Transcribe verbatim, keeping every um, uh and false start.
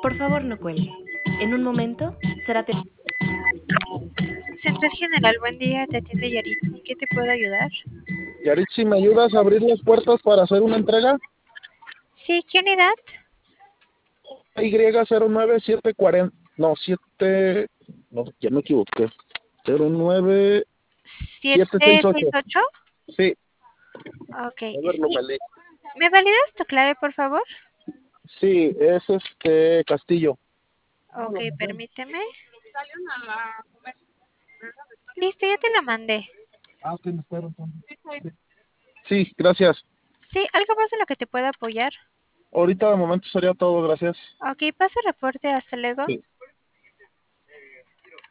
Por favor, no cuelgue. En un momento será atendido. Central General, buen día, te atiende Yaritzi, ¿qué te puedo ayudar? Yaritzi, ¿me ayudas a abrir las puertas para hacer una entrega? Sí, ¿qué unidad? Y cero nueve siete cuatro cero, no, siete, no, ya me equivoqué. cero nueve siete seis ¿siete seis ocho. ocho? Sí, Ok, a ver, lo sí. valí. ¿Me validas tu clave, por favor? Sí, es este Castillo. Ok, permíteme. Listo, ya te la mandé. Ah, ok, me espero entonces. Sí, gracias. Sí, ¿algo más en lo que te pueda apoyar? Ahorita de momento sería todo, gracias. Ok, pasa reporte, hasta luego. Sí.